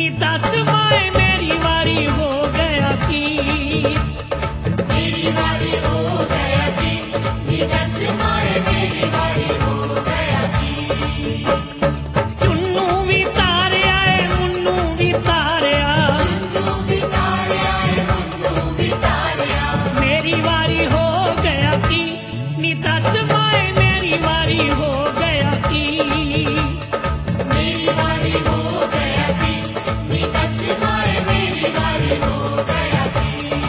दस माए मेरी वारी हो गया की, मेरी वारी हो गया की, नी दस माए मेरी वारी हो गया की। चुन्नू भी तारे आए मुन्नू भी तारे आ, चुन्नू भी तारे आए मुन्नू भी तारे आ, मेरी वारी हो गया की, नी दस माए मेरी वारी हो गया की, मेरी वारी हो गया की, नी दस माए मेरी वारी हो गया की।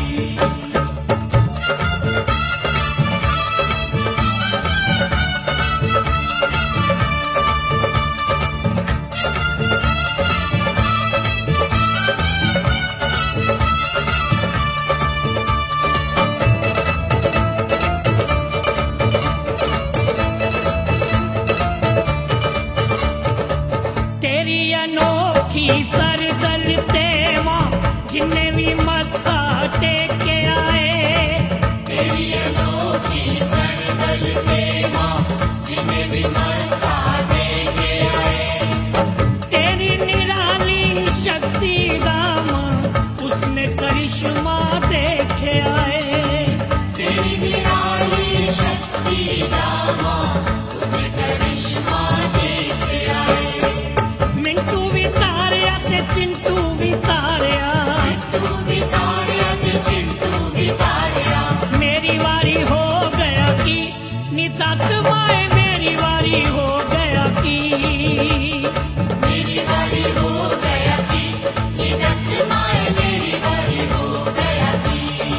तेरी अनोखी सरदल तेवा जिन्ने भी मत्था टेके आए, तेरी अनोखी सरदल तेवा जिन्हें भी मत्था टेके आए, तेरी निराली शक्ति राम उसने करिश्मा देखे आए, तेरी निराली शक्ति रामा उसने करिश्मा देखे आए। मिंटू भी तारिया ते चिंटू भी तारिया, तू भी तारिया ते चिंटू भी तारिया, मेरी वारी हो गया की, नी दस माए मेरी वारी हो गया की, मेरी वारी हो गया की, ये दस माए मेरी वारी हो गया की।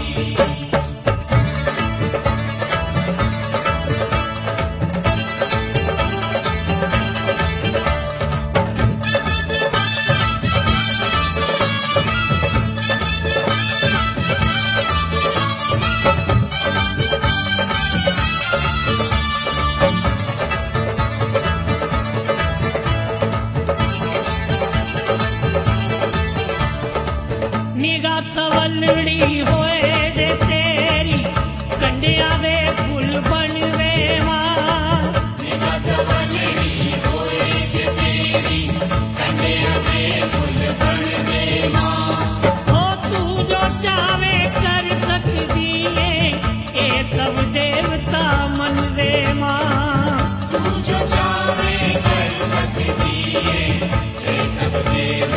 निगाह सवलड़ी होए जे तेरी कंडिया दे फुल बनवे मां, निगाह सवलड़ी होए जे तेरी कंडिया दे फुल बनवे मां, ओ तू जो चाहे कर सकदी है ए सब देवता मनवे मां, तू जो चाहे कर सकती है, ये सब देव